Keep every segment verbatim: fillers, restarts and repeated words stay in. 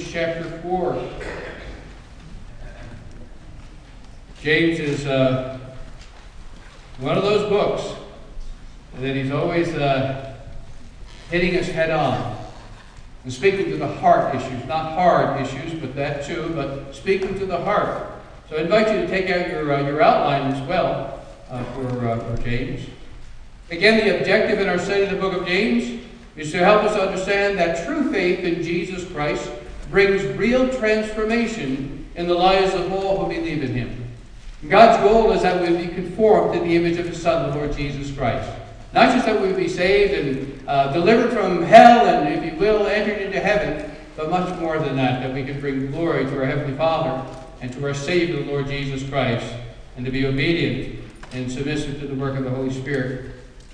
chapter four. James is uh, one of those books that he's always uh, hitting us head on and speaking to the heart issues, not hard issues, but that too, but speaking to the heart. So I invite you to take out your uh, your outline as well uh, for, uh, for James. Again, the objective in our study of the book of James is to help us understand that true faith in Jesus Christ brings real transformation in the lives of all who believe in him. God's goal is that we be conformed to the image of his Son, the Lord Jesus Christ. Not just that we be saved and uh, delivered from hell and, if you will, entered into heaven, but much more than that, that we can bring glory to our Heavenly Father and to our Savior, the Lord Jesus Christ, and to be obedient and submissive to the work of the Holy Spirit.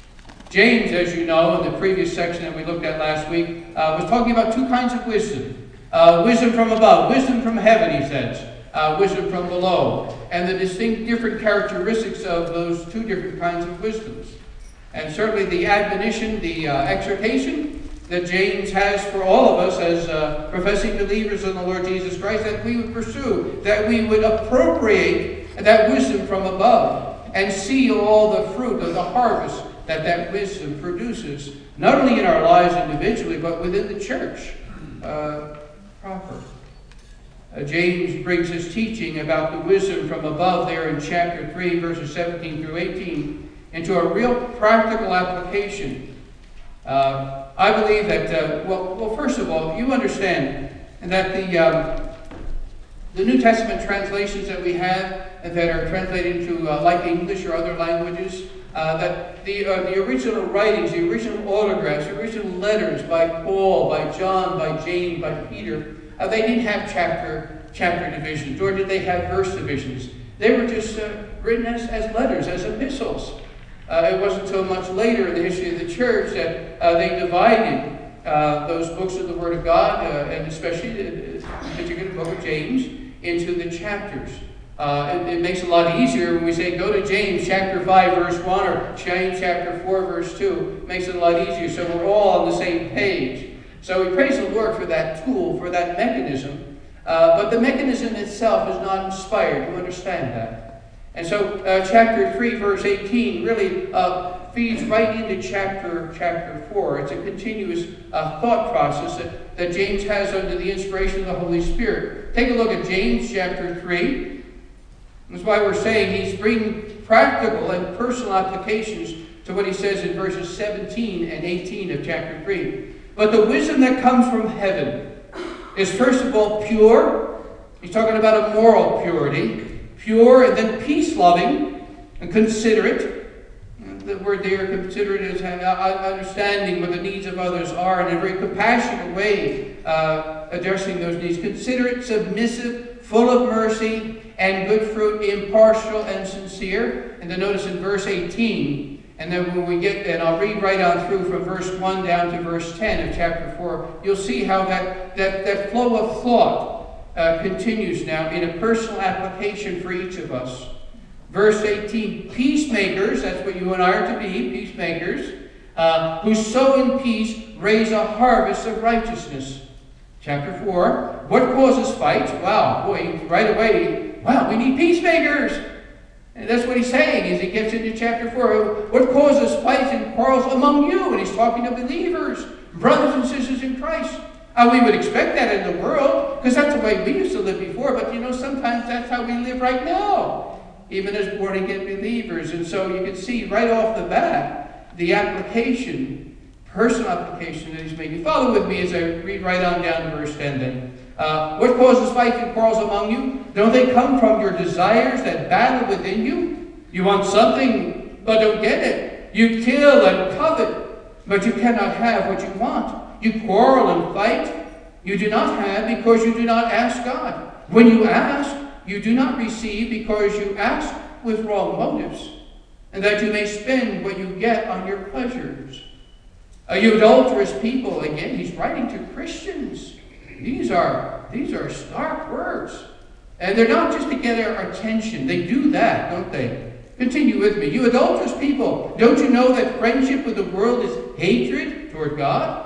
James, as you know, in the previous section that we looked at last week, uh, was talking about two kinds of wisdom. Uh, wisdom from above, wisdom from heaven, he says. Uh, wisdom from below. And the distinct different characteristics of those two different kinds of wisdoms. And certainly the admonition, the uh, exhortation that James has for all of us as uh, professing believers in the Lord Jesus Christ, that we would pursue, that we would appropriate that wisdom from above and see all the fruit of the harvest that that wisdom produces, not only in our lives individually, but within the church uh, proper. Uh, James brings his teaching about the wisdom from above there in chapter three, verses seventeen through eighteen, into a real practical application. Uh, I believe that, uh, well, well, first of all, you understand that the um, the New Testament translations that we have that are translated into uh, like English or other languages, uh, that the uh, the original writings, the original autographs, the original letters by Paul, by John, by James, by Peter, uh, they didn't have chapter chapter divisions, nor did they have verse divisions. They were just uh, written as, as letters, as epistles. Uh, it wasn't until much later in the history of the church that uh, they divided uh, those books of the Word of God, uh, and especially the, the particular book of James, into the chapters. Uh, it, it makes it a lot easier when we say, go to James chapter five, verse one, or James chapter four, verse two. It makes it a lot easier, so we're all on the same page. So we praise the Lord for that tool, for that mechanism. Uh, but the mechanism itself is not inspired. You understand that? And so uh, chapter three, verse eighteen really uh, feeds right into chapter chapter four. It's a continuous uh, thought process that, that James has under the inspiration of the Holy Spirit. Take a look at James chapter three. That's why we're saying he's bringing practical and personal applications to what he says in verses seventeen and eighteen of chapter three. But the wisdom that comes from heaven is first of all pure. He's talking about a moral purity. Pure, and then peace-loving and considerate. The word there, considerate, is understanding what the needs of others are in a very compassionate way, uh, addressing those needs. Considerate, submissive, full of mercy and good fruit, impartial and sincere. And then notice in verse eighteen, and then when we get, and I'll read right on through from verse one down to verse ten of chapter four, you'll see how that, that, that flow of thought Uh, continues now in a personal application for each of us. Verse eighteen, peacemakers, that's what you and I are to be, peacemakers, uh, who sow in peace raise a harvest of righteousness. Chapter four, what causes fights? Wow, boy, right away, wow, we need peacemakers. And that's what he's saying as he gets into chapter four. What causes fights and quarrels among you? And he's talking to believers, brothers and sisters in Christ. Uh, we would expect that in the world, because that's the way we used to live before. But, you know, sometimes that's how we live right now, even as born-again believers. And so you can see right off the bat the application, personal application that he's making. Follow with me as I read right on down to verse ten then. Uh, what causes fights and quarrels among you? Don't they come from your desires that battle within you? You want something, but don't get it. You kill and covet, but you cannot have what you want. You quarrel and fight. You do not have because you do not ask God. When you ask, you do not receive because you ask with wrong motives, and that you may spend what you get on your pleasures. Uh, you adulterous people, again, he's writing to Christians. These are, these are stark words. And they're not just to get our attention. They do that, don't they? Continue with me. You adulterous people, don't you know that friendship with the world is hatred toward God?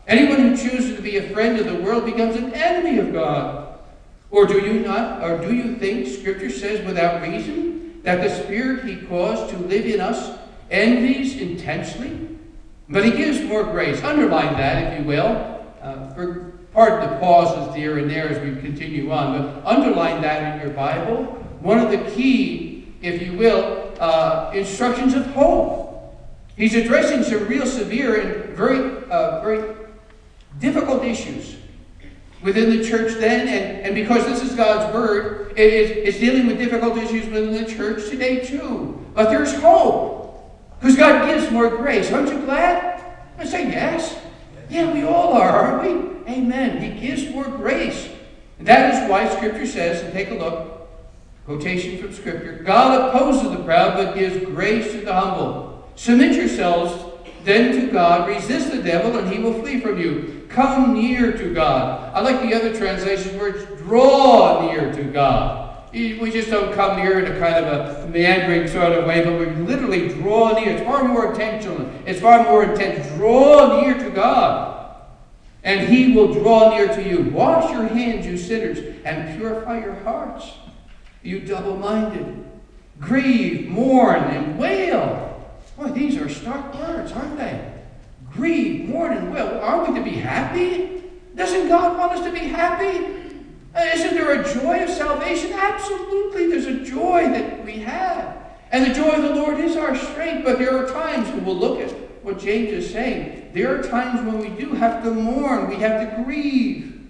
Anyone who chooses to be a friend of the world becomes an enemy of God. Or do you not, or do you think Scripture says without reason that the Spirit he caused to live in us envies intensely? But he gives more grace. Underline that, if you will. Uh, for, pardon the pauses here and there as we continue on, but underline that in your Bible. One of the key, if you will, uh, instructions of hope. He's addressing some real severe and very, uh, very difficult issues within the church then, and, and because this is God's Word, it, it, it's dealing with difficult issues within the church today too. But there's hope. Because God gives more grace. Aren't you glad? I say yes. Yeah, we all are, aren't we? Amen. He gives more grace. And that is why Scripture says, and take a look, quotation from Scripture, God opposes the proud, but gives grace to the humble. Submit yourselves then to God, resist the devil, and he will flee from you. Come near to God. I like the other translations where it's draw near to God. We just don't come near in a kind of a meandering sort of way, but we literally draw near. It's far more intentional. It's far more intense. Draw near to God, and he will draw near to you. Wash your hands, you sinners, and purify your hearts, you double-minded. Grieve, mourn, and wail. Boy, these are stark words, aren't they? Grieve, mourn, and wail. Aren't we to be happy? Doesn't God want us to be happy? Isn't there a joy of salvation? Absolutely, there's a joy that we have. And the joy of the Lord is our strength. But there are times, and we'll look at what James is saying, there are times when we do have to mourn, we have to grieve.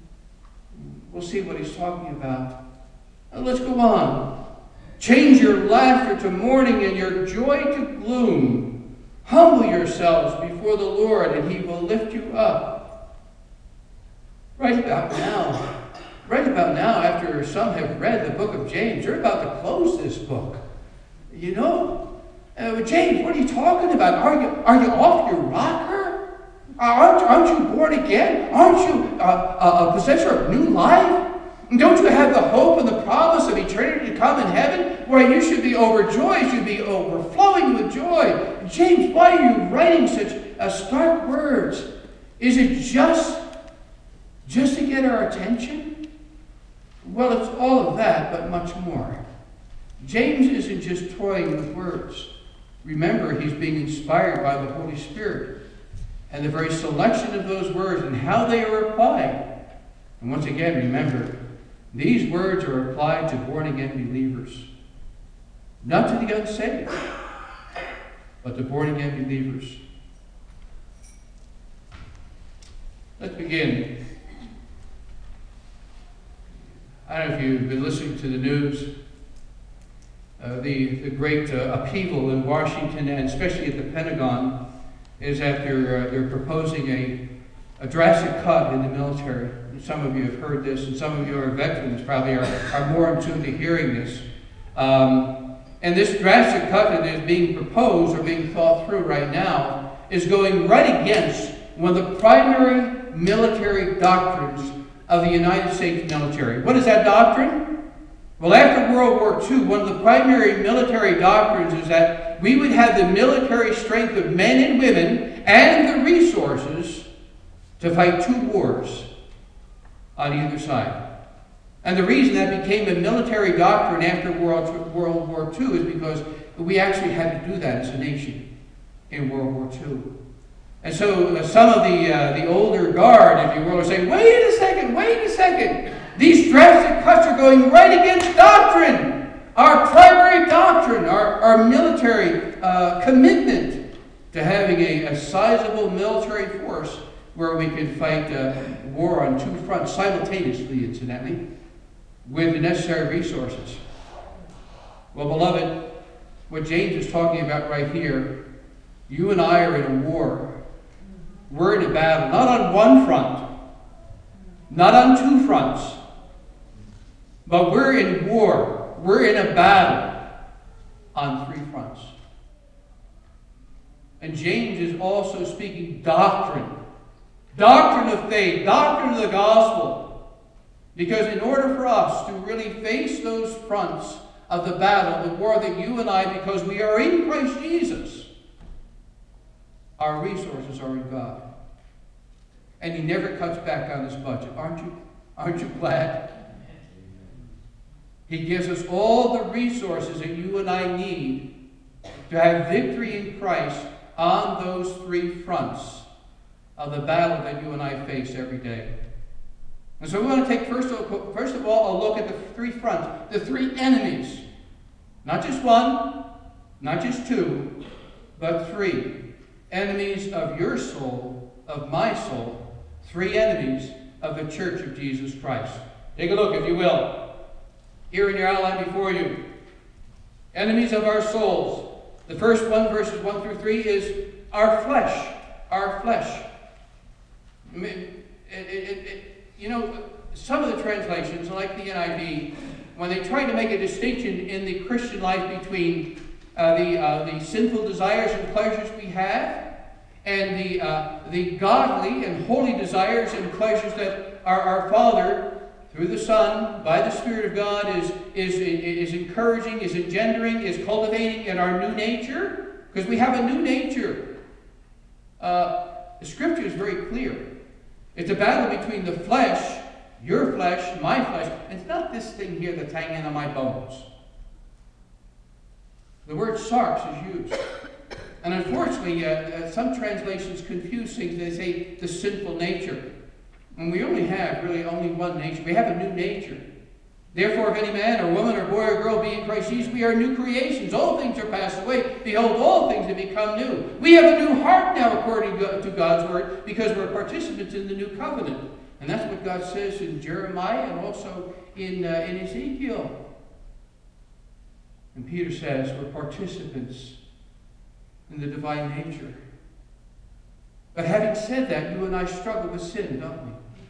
We'll see what he's talking about. Now, let's go on. Change your laughter to mourning and your joy to gloom. Humble yourselves before the Lord, and he will lift you up. Right about now, Right about now, after some have read the book of James, they're about to close this book. You know? Uh, James, what are you talking about? Are you, are you off your rocker? Aren't, aren't you born again? Aren't you uh, a possessor of new life? Don't you have the hope and the promise of eternity to come in heaven? Where you should be overjoyed, you should be overflowing with joy. James, why are you writing such uh, stark words? Is it just, just to get our attention? Well, it's all of that, but much more. James isn't just toying with words. Remember, he's being inspired by the Holy Spirit and the very selection of those words and how they are applied. And once again, remember, these words are applied to born-again believers. Not to the unsaved, but to born-again believers. Let's begin. I don't know if you've been listening to the news, uh, the, the great uh, upheaval in Washington, and especially at the Pentagon, is after uh, they're proposing a, a drastic cut in the military. And some of you have heard this, and some of you are veterans, probably are, are more in tune to hearing this. Um, and this drastic cut that is being proposed or being thought through right now is going right against one of the primary military doctrines of the United States military. What is that doctrine? Well, after World War Two, one of the primary military doctrines is that we would have the military strength of men and women and the resources to fight two wars on either side. And the reason that became a military doctrine after World, World War Two is because we actually had to do that as a nation in World War Two. And so uh, some of the uh, the older guard, if you will, are saying, wait a second, wait a second. These drastic cuts are going right against doctrine, our primary doctrine, our, our military uh, commitment to having a, a sizable military force where we can fight uh, war on two fronts simultaneously, incidentally, with the necessary resources. Well, beloved, what James is talking about right here, you and I are in a war. We're in a battle, not on one front, not on two fronts, but we're in war. We're in a battle on three fronts. And James is also speaking doctrine, doctrine of faith, doctrine of the gospel. Because in order for us to really face those fronts of the battle, the war that you and I, because we are in Christ Jesus, our resources are in God. And he never cuts back on his budget. Aren't you, aren't you glad? He gives us all the resources that you and I need to have victory in Christ on those three fronts of the battle that you and I face every day. And so we want to take first of, first of all a look at the three fronts, the three enemies. Not just one, not just two, but three. Enemies of your soul, of my soul. Three enemies of the Church of Jesus Christ. Take a look, if you will. Here in your outline before you. Enemies of our souls. The first one, verses one through three, is our flesh. Our flesh. I mean, it, it, it, you know, some of the translations, like the N I V, when they try to make a distinction in the Christian life between uh, the, uh, the sinful desires and pleasures we have, and the, uh, the godly and holy desires and pleasures that our, our Father, through the Son, by the Spirit of God, is, is, is encouraging, is engendering, is cultivating in our new nature, because we have a new nature. Uh, the Scripture is very clear. It's a battle between the flesh, your flesh, my flesh. And it's not this thing here that's hanging on my bones. The word sarx is used. And unfortunately, uh, uh, some translations confuse things. They say the sinful nature. And we only have really only one nature. We have a new nature. Therefore, if any man or woman or boy or girl be in Christ Jesus, we are new creations. All things are passed away. Behold, all things have become new. We have a new heart now, according to God's word, because we're participants in the new covenant. And that's what God says in Jeremiah and also in, uh, in Ezekiel. And Peter says we're participants in the divine nature. But having said that, you and I struggle with sin, don't we?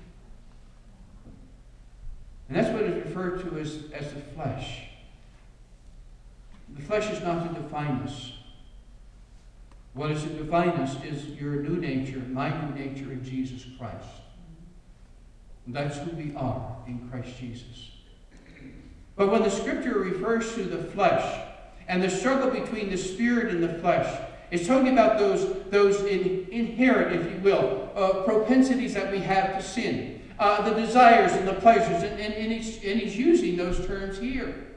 And that's what is referred to as, as the flesh. The flesh is not to define us. What is to define us is your new nature, my new nature in Jesus Christ. And that's who we are in Christ Jesus. But when the Scripture refers to the flesh and the struggle between the spirit and the flesh, it's talking about those, those in, inherent, if you will, uh, propensities that we have to sin. Uh, the desires and the pleasures, and, and, and, he's, and he's using those terms here.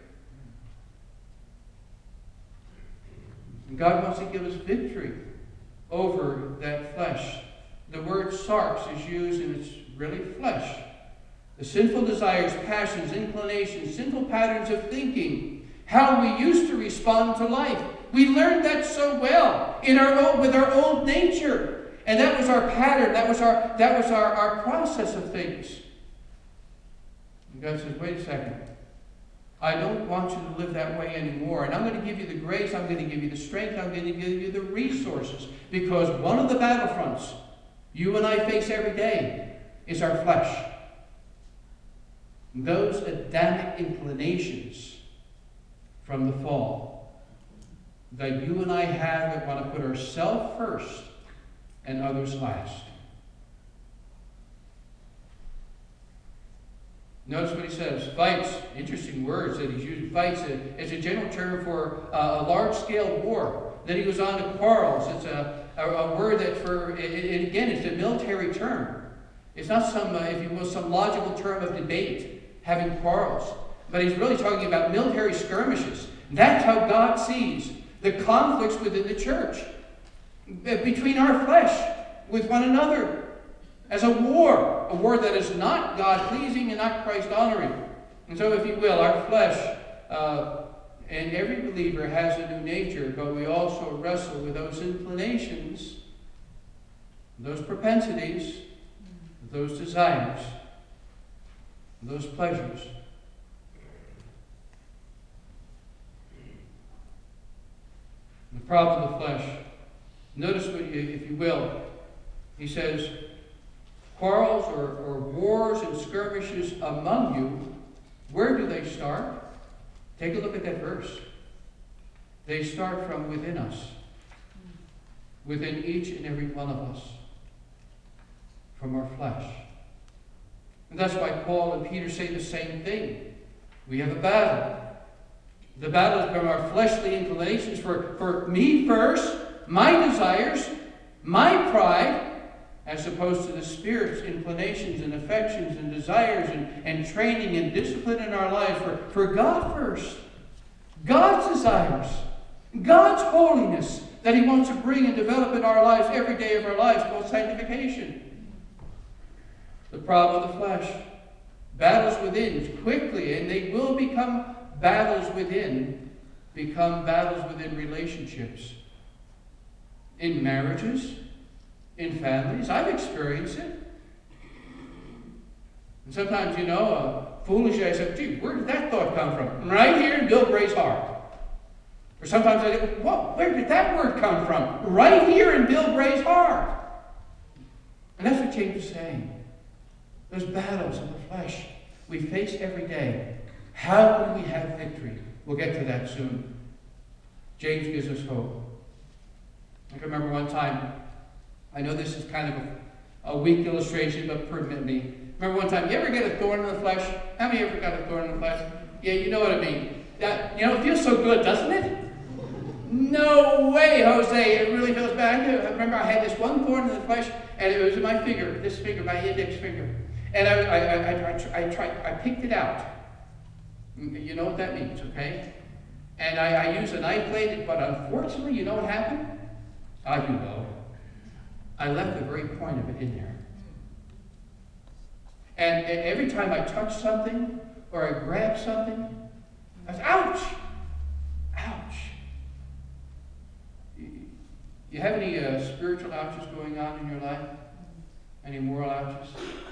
And God wants to give us victory over that flesh. The word sarx is used, and it's really flesh. The sinful desires, passions, inclinations, sinful patterns of thinking, how we used to respond to life. We learned that so well in our own, with our old nature. And that was our pattern. That was our, that was our, our process of things. And God says, wait a second. I don't want you to live that way anymore. And I'm going to give you the grace. I'm going to give you the strength. I'm going to give you the resources. Because one of the battlefronts you and I face every day is our flesh. Those Adamic inclinations from the fall that you and I have that want to put ourselves first and others last. Notice what he says. Fights, interesting words that he's using. Fights is a general term for uh, a large-scale war. Then he goes on to quarrels. It's a, a, a word that for, it, it, again, it's a military term. It's not some, uh, if you will, some logical term of debate, having quarrels. But he's really talking about military skirmishes. That's how God sees the conflicts within the church, between our flesh, with one another, as a war, a war that is not God-pleasing and not Christ-honoring. And so, if you will, our flesh, uh, and every believer has a new nature, but we also wrestle with those inclinations, those propensities, those desires, those pleasures. The problem of the flesh. Notice, what you, if you will, he says, quarrels or, or wars and skirmishes among you, where do they start? Take a look at that verse. They start from within us, within each and every one of us, from our flesh. And that's why Paul and Peter say the same thing. We have a battle. The battle is from our fleshly inclinations for, for me first, my desires, my pride, as opposed to the Spirit's inclinations and affections and desires and, and training and discipline in our lives for, for God first. God's desires, God's holiness that He wants to bring and develop in our lives every day of our lives, called sanctification. The problem of the flesh. Battles within quickly, and they will become battles within, become battles within relationships. In marriages, in families. I've experienced it. And sometimes, you know, uh, foolishly I say, gee, where did that thought come from? Right here in Bill Gray's heart. Or sometimes I go, what? Where did that word come from? Right here in Bill Gray's heart. And that's what James is saying. Those battles of the flesh we face every day. How can we have victory? We'll get to that soon. James gives us hope. I can remember one time, I know this is kind of a, a weak illustration, but permit me. Remember one time, you ever get a thorn in the flesh? How many ever got a thorn in the flesh? Yeah, you know what I mean. That, you know, it feels so good, doesn't it? No way, Jose. It really feels bad. I remember I had this one thorn in the flesh, and it was in my finger, this finger, my index finger. And I, I, I, I, I, I tried, I picked it out. You know what that means, okay? And I, I used a knife blade, but unfortunately, you know what happened? I do know. I left the very point of it in there. And every time I touched something or I grabbed something, I was, ouch! Ouch! You have any uh, spiritual ouches going on in your life? Any moral ouches?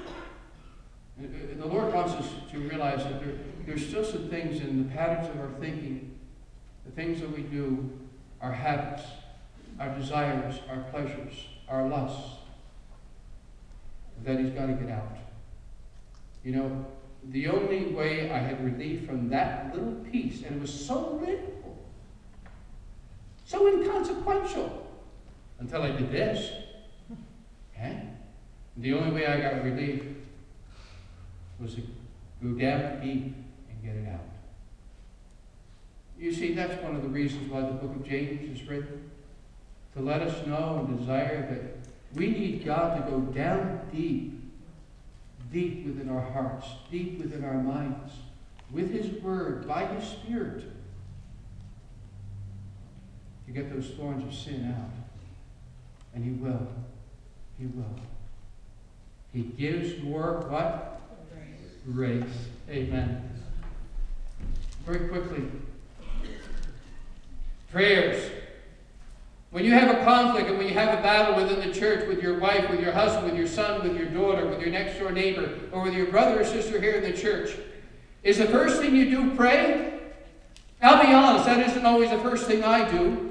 The Lord wants us to realize that there, there's still some things in the patterns of our thinking, the things that we do, our habits, our desires, our pleasures, our lusts, that He's got to get out. You know, the only way I had relief from that little piece, and it was so little, so inconsequential, until I did this. Okay? The only way I got relief was to go down deep and get it out. You see, that's one of the reasons why the book of James is written. To let us know and desire that we need God to go down deep, deep within our hearts, deep within our minds, with His Word, by His Spirit, to get those thorns of sin out. And He will. He will. He gives more what? Grace. Grace. Amen. Very quickly. Prayers. When you have a conflict and when you have a battle within the church with your wife, with your husband, with your son, with your daughter, with your next door neighbor, or with your brother or sister here in the church, is the first thing you do pray? I'll be honest, that isn't always the first thing I do.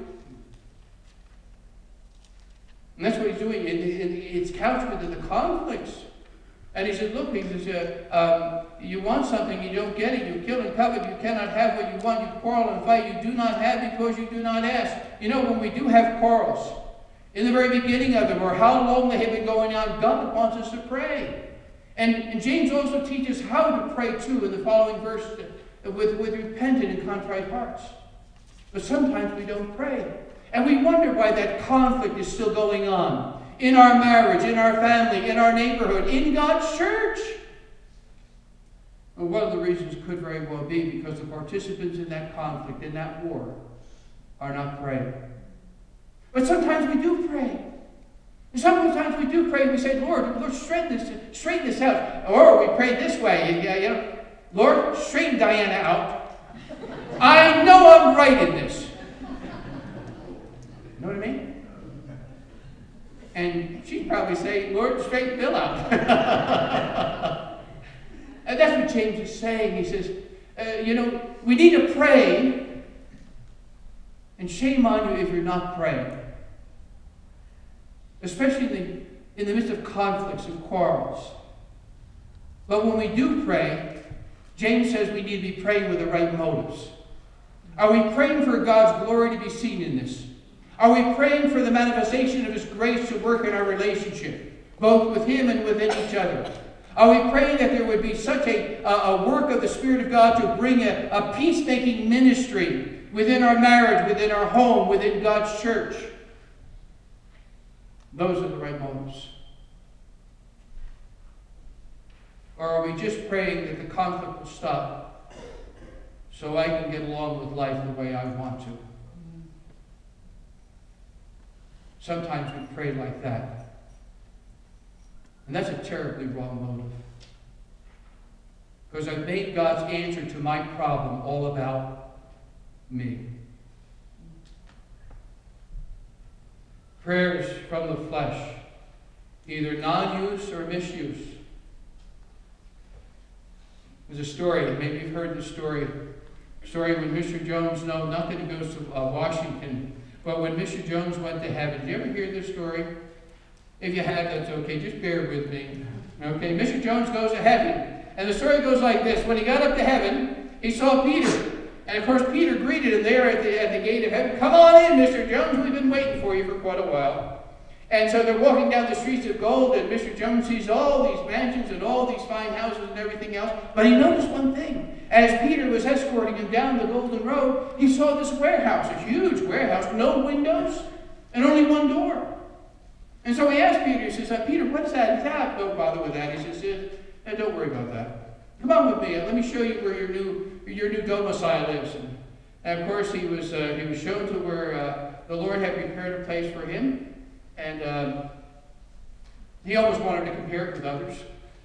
And that's what he's doing. It, it, it's couched within the conflicts. And he said, look, he says, uh, um, you want something, you don't get it, you kill and covet, you cannot have what you want, you quarrel and fight, you do not have because you do not ask. You know, when we do have quarrels, in the very beginning of them, or how long they have been going on, God wants us to pray. And, and James also teaches how to pray too in the following verse, with, with repentant and contrite hearts. But sometimes we don't pray. And we wonder why that conflict is still going on. In our marriage, in our family, in our neighborhood, in God's church. Well, one of the reasons could very well be because the participants in that conflict, in that war, are not praying. But sometimes we do pray. And sometimes we do pray and we say, Lord, Lord, straighten this, straighten this out. Or we pray this way, you know, Lord, straighten Diana out. I know I'm right in this. You know what I mean? And she'd probably say, Lord, straighten Bill out. And that's what James is saying. He says, uh, you know, we need to pray, and shame on you if you're not praying. Especially in the, in the midst of conflicts and quarrels. But when we do pray, James says we need to be praying with the right motives. Are we praying for God's glory to be seen in this? Are we praying for the manifestation of His grace to work in our relationship, both with Him and within each other? Are we praying that there would be such a, a work of the Spirit of God to bring a, a peacemaking ministry within our marriage, within our home, within God's church? Those are the right motives. Or are we just praying that the conflict will stop so I can get along with life the way I want to? Sometimes we pray like that. And that's a terribly wrong motive. Because I've made God's answer to my problem all about me. Prayers from the flesh, either non-use or misuse. There's a story, maybe you've heard the story, story when Mister Jones, no, not that he goes to uh, Washington, but when Mister Jones went to heaven. Did you ever hear this story? If you have, that's okay, just bear with me. Okay, Mister Jones goes to heaven. And the story goes like this. When he got up to heaven, he saw Peter. And of course, Peter greeted him there at the, at the gate of heaven. Come on in, Mister Jones. We've been waiting for you for quite a while. And so they're walking down the streets of gold, and Mister Jones sees all these mansions and all these fine houses and everything else. But he noticed one thing. As Peter was escorting him down the Golden Road, he saw this warehouse, a huge warehouse, no windows, and only one door. And so he asked Peter, he says, uh, Peter, what is that? He said, ah, don't bother with that. He says, uh, don't worry about that. Come on with me. Let me show you where your new your new domicile lives. And, and of course, he was uh, he was shown to where uh, the Lord had prepared a place for him. And um, he always wanted to compare it with others.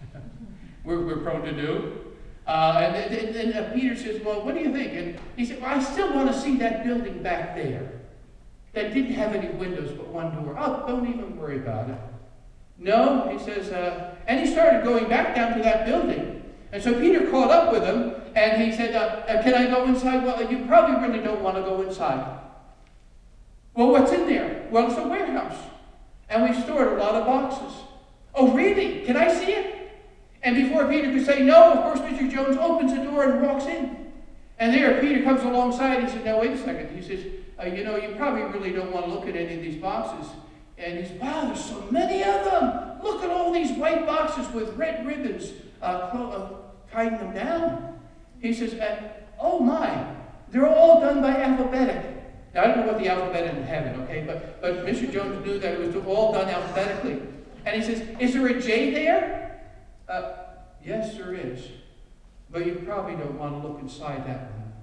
we're, we're prone to do. Uh, and and, and uh, Peter says, well, what do you think? And he said, well, I still want to see that building back there that didn't have any windows but one door. Oh, don't even worry about it. No, he says, uh, and he started going back down to that building. And so Peter caught up with him, and he said, uh, uh, can I go inside? Well, you probably really don't want to go inside. Well, what's in there? Well, it's a warehouse. And we stored a lot of boxes. Oh, really? Can I see it? And before Peter could say no, of course, Mister Jones opens the door and walks in. And there, Peter comes alongside. He said, now, wait a second. He says, uh, you know, you probably really don't want to look at any of these boxes. And he says, wow, there's so many of them. Look at all these white boxes with red ribbons uh, clo- uh, tying them down. He says, uh, oh my, they're all done by alphabetic. Now, I don't know what the alphabet in heaven, okay, but, but Mister Jones knew that it was all done alphabetically. And he says, is there a J there? Uh, yes, there is. But you probably don't want to look inside that one.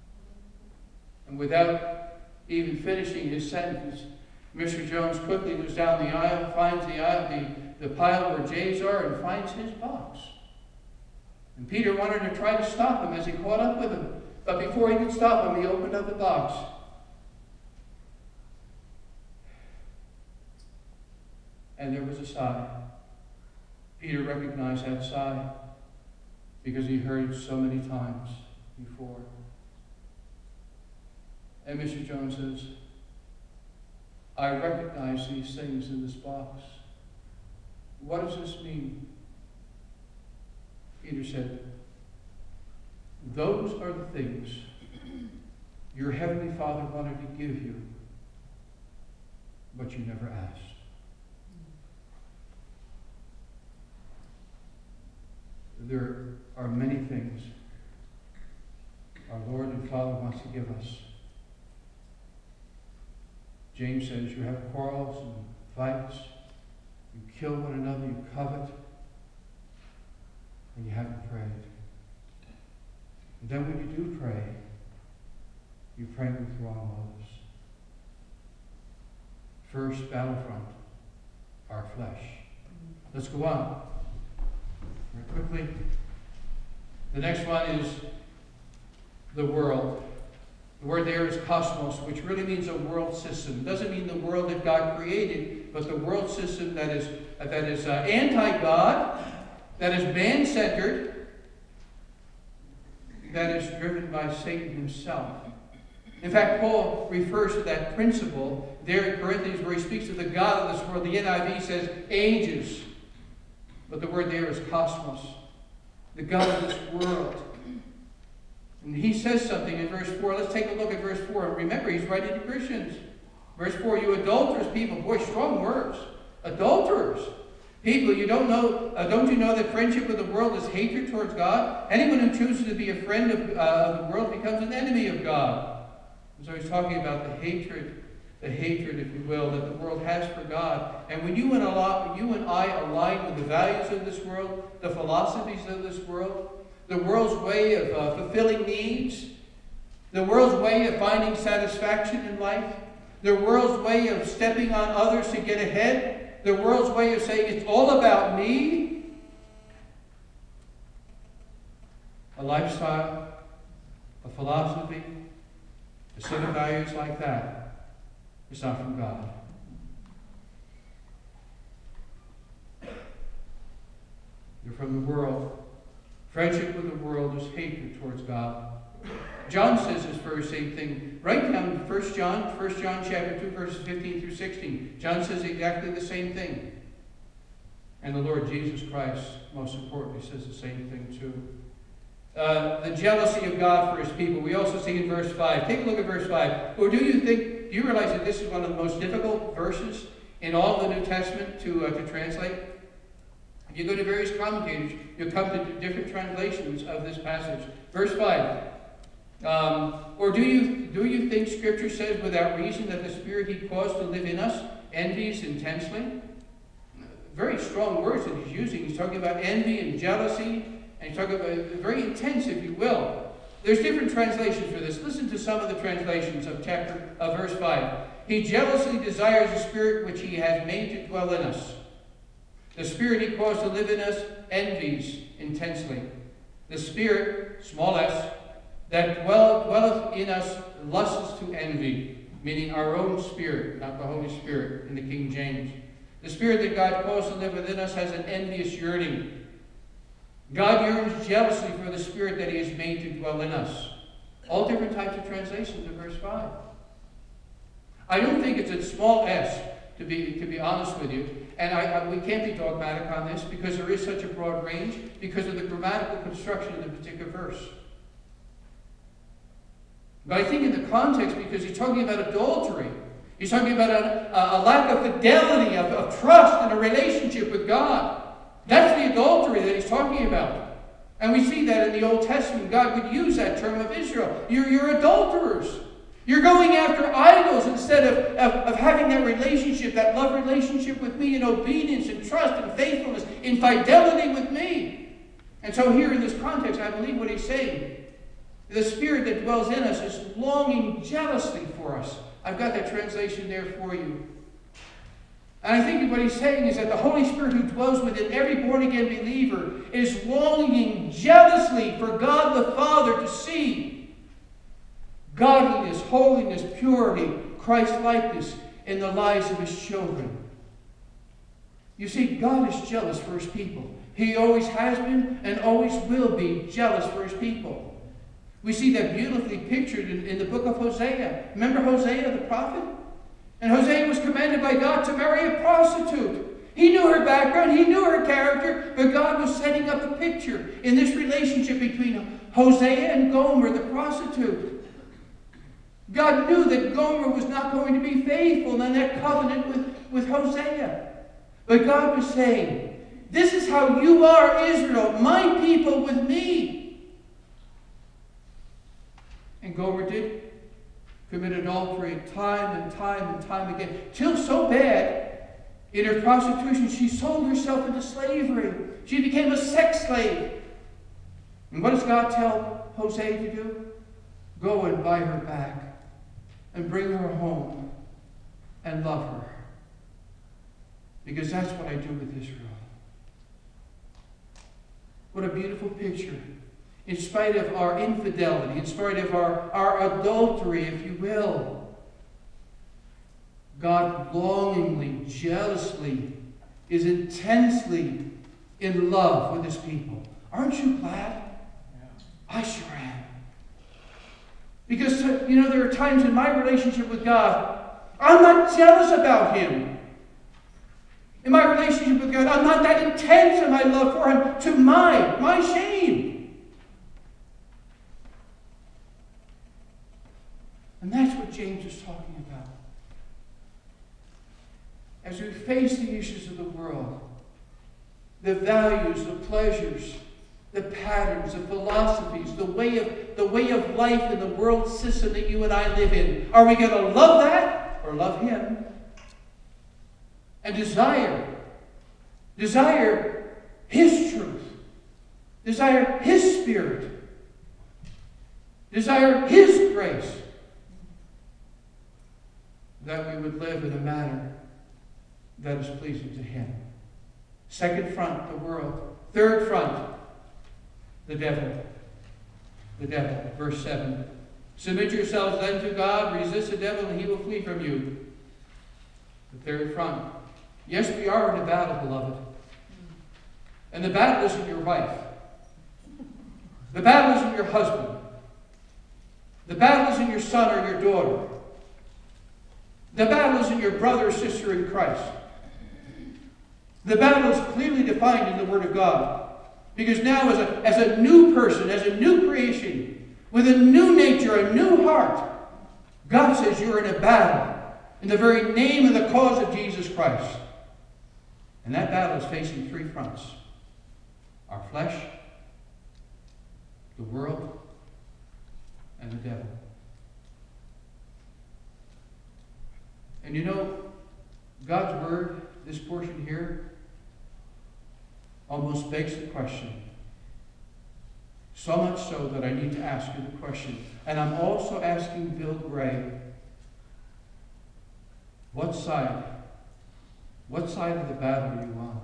And without even finishing his sentence, Mister Jones quickly goes down the aisle, finds the aisle, the, the pile where J's are, and finds his box. And Peter wanted to try to stop him as he caught up with him. But before he could stop him, he opened up the box. And there was a sigh. Peter recognized that sigh because he heard it so many times before. And Mister Jones says, I recognize these things in this box. What does this mean? Peter said, those are the things your Heavenly Father wanted to give you, but you never asked. There are many things our Lord and Father wants to give us. James says you have quarrels and fights, you kill one another, you covet, and you haven't prayed. And then when you do pray, you pray with wrong motives. First battlefront, our flesh. Let's go on. Very quickly. The next one is the world. The word there is cosmos, which really means a world system. It doesn't mean the world that God created, but the world system that is, uh, that is uh, anti-God, that is man-centered, that is driven by Satan himself. In fact, Paul refers to that principle there in Corinthians where he speaks of the God of this world. The N I V says ages. But the word there is cosmos, the God of this world. And he says something in verse four. Let's take a look at verse four. And remember, he's writing to Christians. Verse four, you adulterous people. Boy, strong words. Adulterers. People, you don't know, uh, don't you know that friendship with the world is hatred towards God? Anyone who chooses to be a friend of, uh, of the world becomes an enemy of God. And so he's talking about the hatred the hatred, if you will, that the world has for God. And when you and, Allah, you and I align with the values of this world, the philosophies of this world, the world's way of uh, fulfilling needs, the world's way of finding satisfaction in life, the world's way of stepping on others to get ahead, the world's way of saying it's all about me, a lifestyle, a philosophy, a set of values like that is not from God. They're from the world. Friendship with the world is hatred towards God. John says this very same thing. Right down in First John, First John chapter two, verses fifteen through sixteen. John says exactly the same thing. And the Lord Jesus Christ, most importantly, says the same thing too. Uh, the jealousy of God for his people. We also see in verse five. Take a look at verse five. Or do you think, do you realize that this is one of the most difficult verses in all the New Testament to, uh, to translate? If you go to various commentators, you'll come to different translations of this passage. Verse five. Um, or do you, do you think Scripture says without reason that the Spirit he caused to live in us envies intensely? Very strong words that he's using. He's talking about envy and jealousy. And he's talking about very intense, if you will. There's different translations for this. Listen to some of the translations of chapter of verse five. He jealously desires the Spirit which he has made to dwell in us. The Spirit he caused to live in us envies intensely. The Spirit, small s, that dwell, dwelleth in us lusts to envy, meaning our own spirit, not the Holy Spirit in the King James. The Spirit that God caused to live within us has an envious yearning. God yearns jealously for the Spirit that he has made to dwell in us. All different types of translations of verse five. I don't think it's a small s, to be, to be honest with you. And I, I, we can't be dogmatic on this because there is such a broad range because of the grammatical construction of the particular verse. But I think in the context, because he's talking about adultery, he's talking about a, a lack of fidelity, of, of trust in a relationship with God. That's the adultery that he's talking about. And we see that in the Old Testament. God would use that term of Israel. You're, you're adulterers. You're going after idols instead of, of, of having that relationship, that love relationship with me in obedience and trust and faithfulness, in fidelity with me. And so here in this context, I believe what he's saying. The Spirit that dwells in us is longing jealously for us. I've got that translation there for you. And I think what he's saying is that the Holy Spirit who dwells within every born-again believer is longing jealously for God the Father to see godliness, holiness, purity, Christ-likeness in the lives of his children. You see, God is jealous for his people. He always has been and always will be jealous for his people. We see that beautifully pictured in, in the book of Hosea. Remember Hosea the prophet? And Hosea was commanded by God to marry a prostitute. He knew her background, he knew her character, but God was setting up a picture in this relationship between Hosea and Gomer, the prostitute. God knew that Gomer was not going to be faithful in that covenant with, with Hosea. But God was saying, this is how you are, Israel, my people with me. And Gomer did commit adultery time and time and time again. Till so bad, in her prostitution, she sold herself into slavery. She became a sex slave. And what does God tell Hosea to do? Go and buy her back and bring her home and love her. Because that's what I do with Israel. What a beautiful picture. In spite of our infidelity, in spite of our, our adultery, if you will, God longingly, jealously, is intensely in love with his people. Aren't you glad? Yeah. I sure am. Because, you know, there are times in my relationship with God, I'm not jealous about him. In my relationship with God, I'm not that intense in my love for him to my, my shame. And that's what James is talking about. As we face the issues of the world, the values, the pleasures, the patterns, the philosophies, the way of, the way of life in the world system that you and I live in, are we going to love that? or love Him, and desire, desire His truth, desire His Spirit, desire His grace, that we would live in a manner that is pleasing to Him. Second front, the world. Third front, the devil. The devil. Verse seven. Submit yourselves then to God, resist the devil, and he will flee from you. The third front. Yes, we are in a battle, beloved. And the battle isn't your wife. The battle isn't your husband. The battle isn't your son or your daughter. The battle isn't your brother or sister in Christ. The battle is clearly defined in the Word of God. Because now as a, as a new person, as a new creation, with a new nature, a new heart, God says you're in a battle in the very name and the cause of Jesus Christ. And that battle is facing three fronts. Our flesh, the world, and the devil. And you know, God's Word, this portion here, almost begs the question. So much so that I need to ask you the question. And I'm also asking Bill Gray, what side, what side of the battle are you on?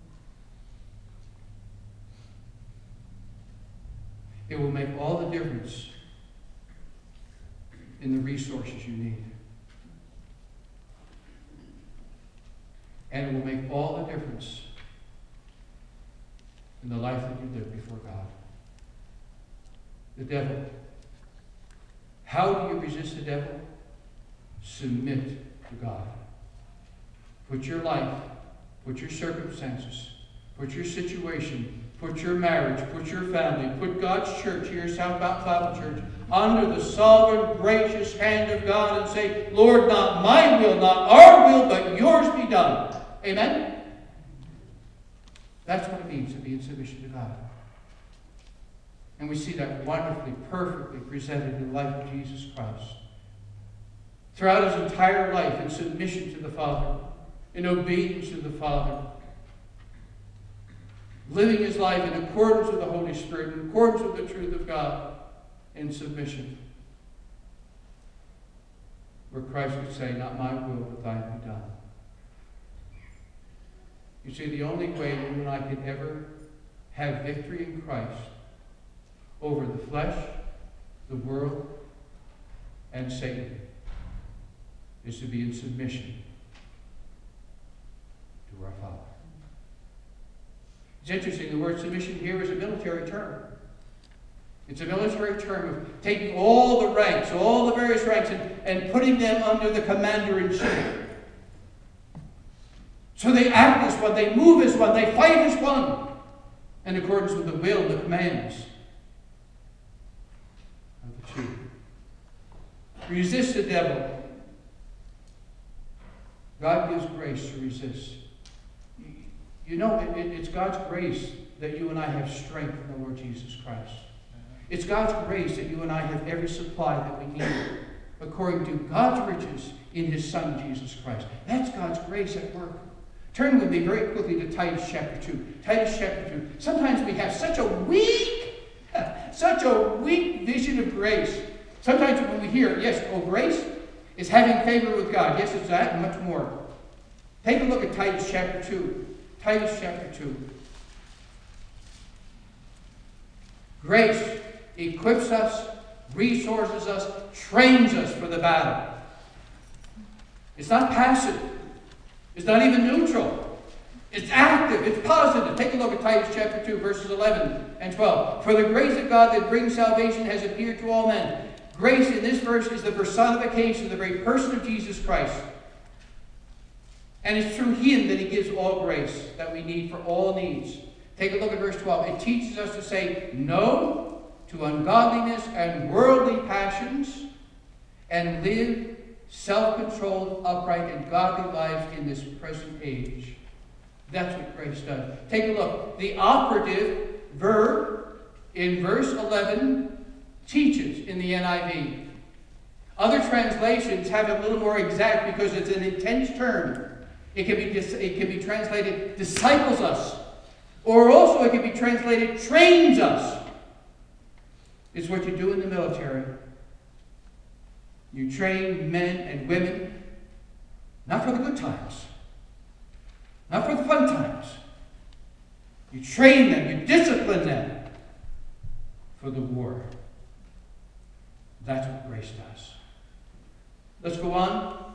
It will make all the difference in the resources you need. And it will make all the difference in the life that you live before God. The devil. How do you resist the devil? Submit to God. Put your life, put your circumstances, put your situation, put your marriage, put your family, put God's church here, South Mountain Bible Church, under the sovereign, gracious hand of God and say, Lord, not my will, not our will, but yours be done. Amen? That's what it means to be in submission to God. And we see that wonderfully, perfectly presented in the life of Jesus Christ. Throughout his entire life, in submission to the Father, in obedience to the Father, living his life in accordance with the Holy Spirit, in accordance with the truth of God, in submission. Where Christ would say, not my will, but thine be done. You see, the only way you and I could ever have victory in Christ over the flesh, the world, and Satan is to be in submission to our Father. It's interesting, the word submission here is a military term. It's a military term of taking all the ranks, all the various ranks, and, and putting them under the commander-in-chief. So they act as one, they move as one, they fight as one, in accordance with the will, the commands of the chief. Resist the devil. God gives grace to resist. You know, it, it, it's God's grace that you and I have strength in the Lord Jesus Christ. It's God's grace that you and I have every supply that we need according to God's riches in His Son, Jesus Christ. That's God's grace at work. Turn with me very quickly to Titus chapter two. Titus chapter two. Sometimes we have such a weak, such a weak vision of grace. Sometimes when we hear, yes, oh, grace is having favor with God. Yes, it's that and much more. Take a look at Titus chapter two. Titus chapter two. Grace equips us, resources us, trains us for the battle. It's not passive. It's not even neutral. It's active. It's positive. Take a look at Titus chapter two, verses eleven and twelve. For the grace of God that brings salvation has appeared to all men. Grace in this verse is the personification of the very person of Jesus Christ. And it's through Him that He gives all grace that we need for all needs. Take a look at verse twelve. It teaches us to say no to ungodliness and worldly passions and live self-controlled, upright, and godly lives in this present age. That's what grace does. Take a look. The operative verb in verse eleven teaches in the N I V. Other translations have it a little more exact because it's an intense term. It can be, it can be translated disciples us. Or also it can be translated trains us. It's what you do in the military. You train men and women, not for the good times, not for the fun times. You train them, you discipline them for the war. That's what grace does. Let's go on.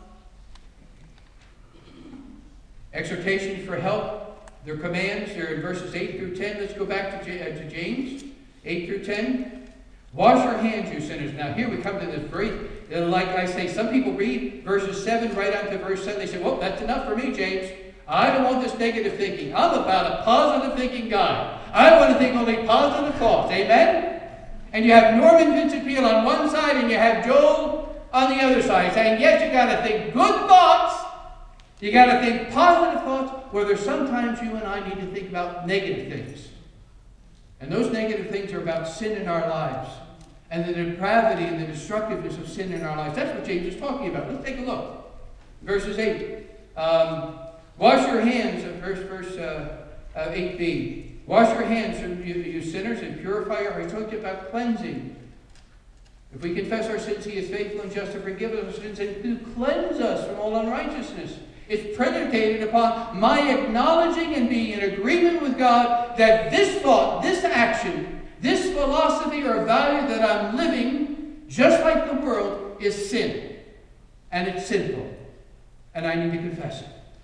Exhortations for help. Their commands, they're in verses eight through ten. Let's go back to, J- uh, to James, eight through ten. Wash your hands, you sinners. Now here we come to this very, uh, like I say, some people read verses seven right on to verse seven. They say, well, that's enough for me, James. I don't want this negative thinking. I'm about a positive thinking guy. I want to think only positive thoughts. Amen? And you have Norman Vincent Peale on one side and you have Joel on the other side saying, yes, you got to think good thoughts. You got to think positive thoughts, where there's sometimes you and I need to think about negative things. And those negative things are about sin in our lives and the depravity and the destructiveness of sin in our lives. That's what James is talking about. Let's take a look. Verses eight. Um, Wash your hands, verse, verse uh, uh, eight b. Wash your hands, you, you sinners, and purify your hearts. He talked about cleansing. If we confess our sins, He is faithful and just to forgive us our sins and to cleanse us from all unrighteousness. It's predicated upon my acknowledging and being in agreement with God that this thought, this action, this philosophy or value that I'm living, just like the world, is sin. And it's sinful. And I need to confess it.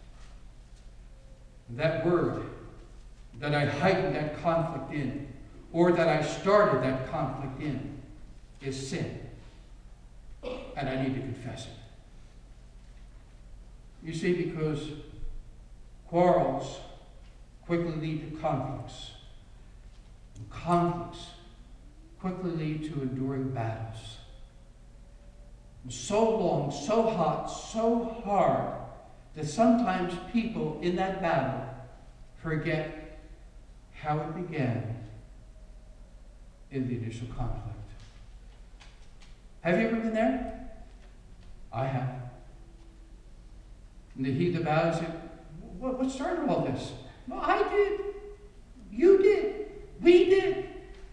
That word that I heightened that conflict in, or that I started that conflict in, is sin. And I need to confess it. You see, because quarrels quickly lead to conflicts. And conflicts quickly lead to enduring battles. And so long, so hot, so hard, that sometimes people in that battle forget how it began in the initial conflict. Have you ever been there? I have. In the heat of the battle, you say, what, what started all this? Well, I did. You did. We did.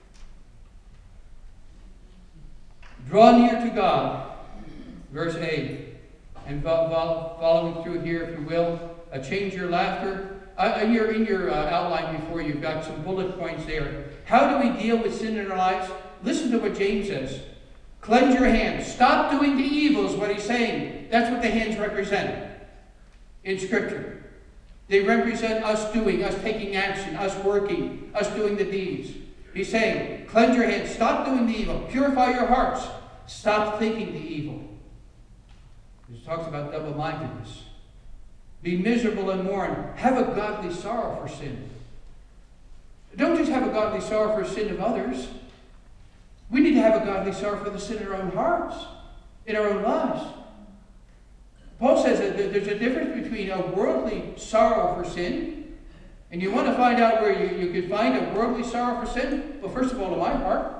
Draw near to God. Verse eight. And following through here, if you will, uh, change your laughter. Uh, you're in your uh, outline before, you've got some bullet points there. How do we deal with sin in our lives? Listen to what James says. Cleanse your hands. Stop doing the evil is what he's saying. That's what the hands represent in Scripture. They represent us doing, us taking action, us working, us doing the deeds. He's saying, cleanse your hands. Stop doing the evil. Purify your hearts. Stop thinking the evil. He talks about double-mindedness. Be miserable and mourn. Have a godly sorrow for sin. Don't just have a godly sorrow for sin of others. We need to have a godly sorrow for the sin in our own hearts, in our own lives. Paul says that there's a difference between a worldly sorrow for sin, and you want to find out where you, you could find a worldly sorrow for sin? Well, first of all, in my heart.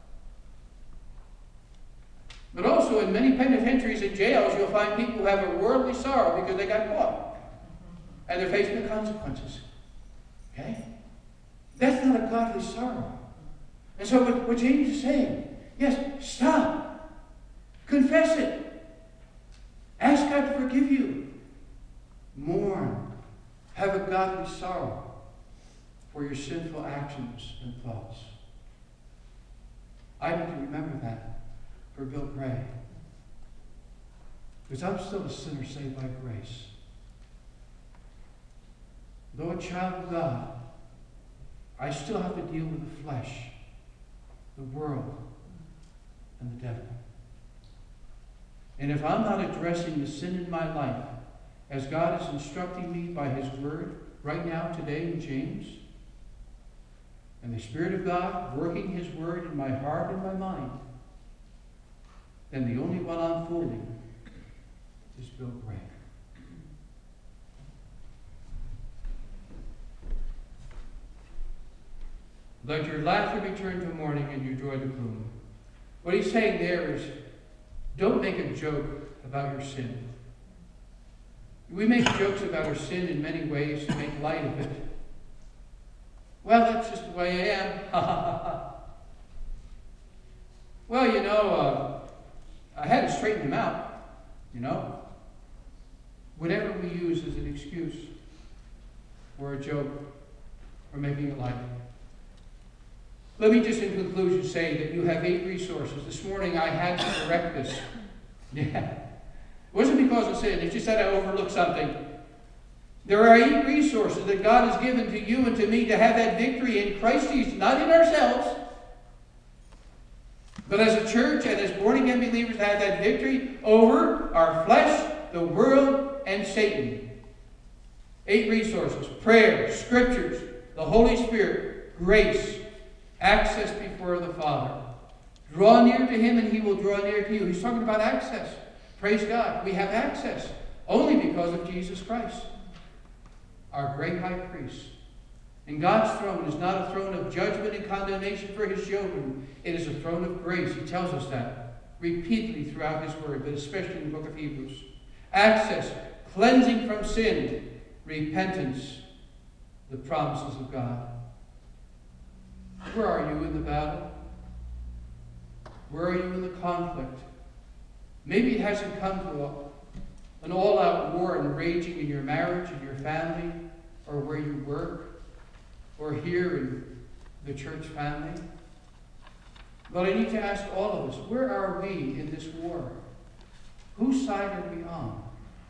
But also in many penitentiaries and jails, you'll find people who have a worldly sorrow because they got caught. And they're facing the consequences. Okay? That's not a godly sorrow. And so what, what James is saying, yes, stop. Confess it. Ask God to forgive you. Mourn. Have a godly sorrow for your sinful actions and thoughts. I need to remember that for Bill Gray. Because I'm still a sinner saved by grace. Though a child of God, I still have to deal with the flesh, the world, and the devil. And if I'm not addressing the sin in my life, as God is instructing me by His Word right now, today in James, and the Spirit of God working His Word in my heart and my mind, then the only one I'm fooling is Bill Gray. Let your laughter be turned to mourning and your joy to gloom. What he's saying there is, Don't make a joke about your sin. We make jokes about our sin in many ways to make light of it. Well, that's just the way I am. Ha ha ha ha. Well, you know, uh, I had to straighten him out, you know. Whatever we use as an excuse or a joke or making it light. Let me just in conclusion say that you have eight resources. This morning I had to correct this. Yeah. It wasn't because of sin. It's just that I overlooked something. There are eight resources that God has given to you and to me to have that victory in Christ Jesus, not in ourselves, but as a church and as born-again believers to have that victory over our flesh, the world, and Satan. Eight resources: prayer, scriptures, the Holy Spirit, grace, access before the Father. Draw near to Him and He will draw near to you. He's talking about access. Praise God. We have access only because of Jesus Christ, our great high priest. And God's throne is not a throne of judgment and condemnation for His children. It is a throne of grace. He tells us that repeatedly throughout His Word, but especially in the book of Hebrews. Access, cleansing from sin, repentance, the promises of God. Where are you in the battle? Where are you in the conflict? Maybe it hasn't come to a, an all-out war and raging in your marriage, in your family, or where you work, or here in the church family. But I need to ask all of us, where are we in this war? Whose side are we on?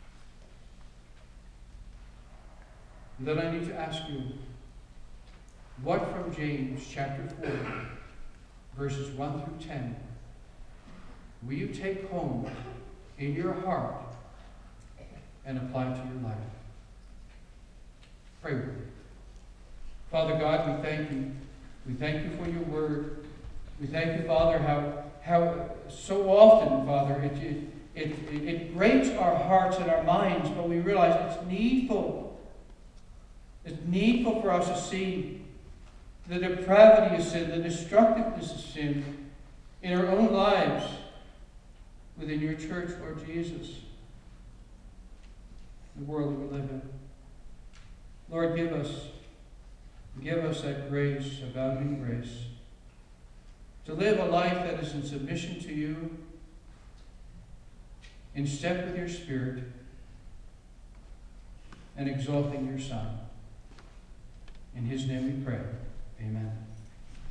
And then I need to ask you, what from James chapter four, verses one through ten, will you take home in your heart and apply to your life? Pray with me. Father God, we thank you. We thank you for your word. We thank you, Father, how, how so often, Father, it, it, it, it breaks our hearts and our minds, but we realize it's needful. It's needful for us to see the depravity of sin, the destructiveness of sin in our own lives, within your church, Lord Jesus, the world that we live in. Lord, give us, give us that grace, abounding grace, to live a life that is in submission to you, in step with your Spirit, and exalting your Son. In His name we pray. Amen.